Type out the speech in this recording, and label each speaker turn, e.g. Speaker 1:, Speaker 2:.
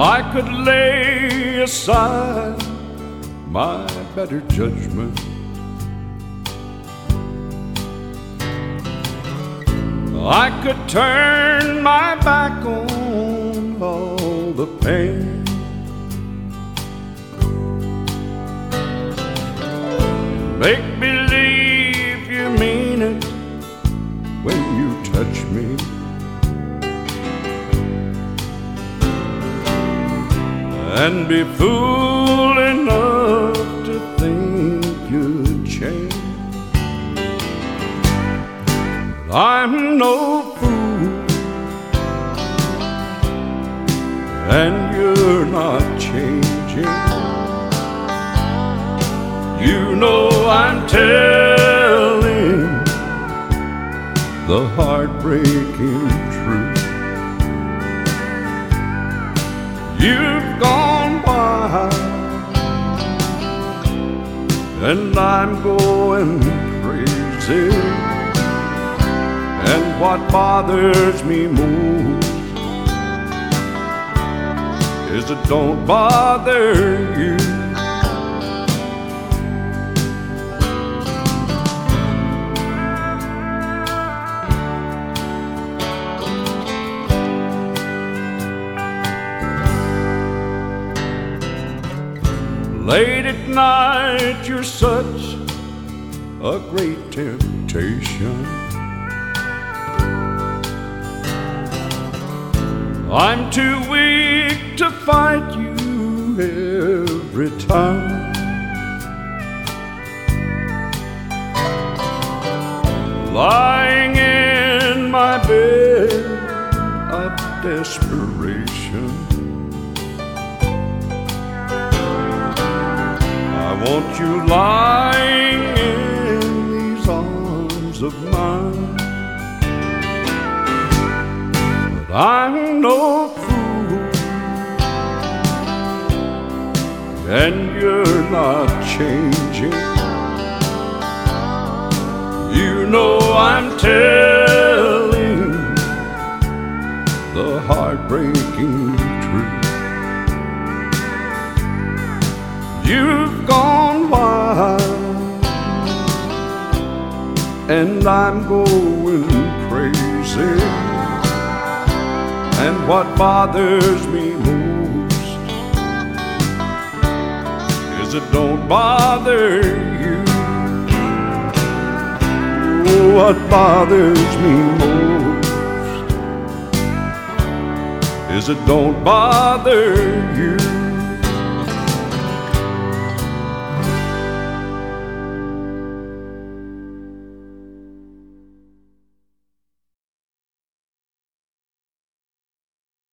Speaker 1: I could lay aside my better judgment. I could turn my back on all the pain. Make believe you mean it when you touch me. And be fool enough to think you'd change. But I'm no fool, and you're not changing. You know I'm telling the heartbreaking truth. You've gone wild, and I'm going crazy. And what bothers me most is it don't bother you. Late at night, you're such a great temptation. I'm too weak to fight you every time. Lying in my bed of desperation, I want you lying in these arms of mine. But I'm no fool, and you're not changing. You know I'm telling the heartbreaking truth. You've gone wild, and I'm going crazy. And what bothers me most is it don't bother you. Oh, what bothers me most is it don't bother you.